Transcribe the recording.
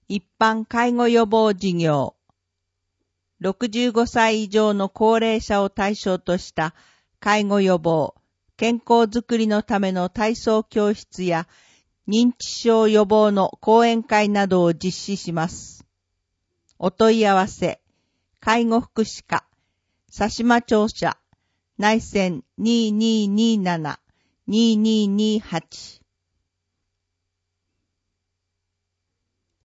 一般介護予防事業、65歳以上の高齢者を対象とした介護予防、健康づくりのための体操教室や認知症予防の講演会などを実施します。お問い合わせ、介護福祉課、佐島庁舎、内線2227-2228